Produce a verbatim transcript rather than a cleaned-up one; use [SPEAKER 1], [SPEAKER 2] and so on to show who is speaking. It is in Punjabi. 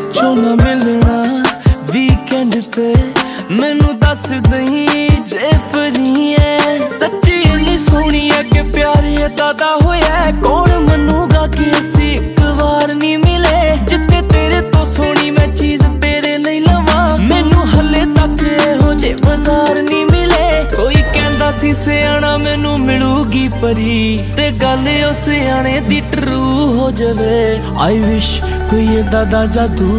[SPEAKER 1] ਵਿੱਚੋਂ ਨਾ ਮਿਲਣਾ ਵੀਕਐਂਡ ਤੇ ਮੈਨੂੰ ਦੱਸ ਦਈ ਜੇ ਫਰੀ ਐ। ਸੱਚੀ ਇੰਨੀ ਸੋਹਣੀ ਐ ਕਿ ਪਿਆਰ ਏਦਾਂ ਦਾ ਹੋਇਆ ਕੌਣ ਮੰਨੂਗਾ ਕਿ ਅਸੀਂ ਇੱਕ ਵਾਰ ਨਹੀਂ ਮਿਲੇ। ਜਿੱਥੇ ਤੇਰੇ ਤੋਂ ਸੋਹਣੀ ਮੈਂ ਚੀਜ਼ ਤੇਰੇ ਲਈ ਲਵਾਂ ਮੈਨੂੰ ਹਲੇ ਤੱਕ ਇਹੋ ਜਿਹੇ ਬਾਜ਼ਾਰ ਨਹੀਂ ਮਿਲੇ। ਕੋਈ ਕਹਿੰਦਾ ਸੀ ਸਿਆਣਾ ਮੈਨੂੰ ਮਿਲੂਗੀ ਪਰੀ ਤੇ ਗੱਲ ਉਹ ਸਿਆਣੇ ਦੀ ਟਰੂ ਹੋ ਜਾਵੇ। ਆਈ ਵਿਸ਼ ਕੋਈ ਏਦਾਂ ਦਾ ਜਾਦੂ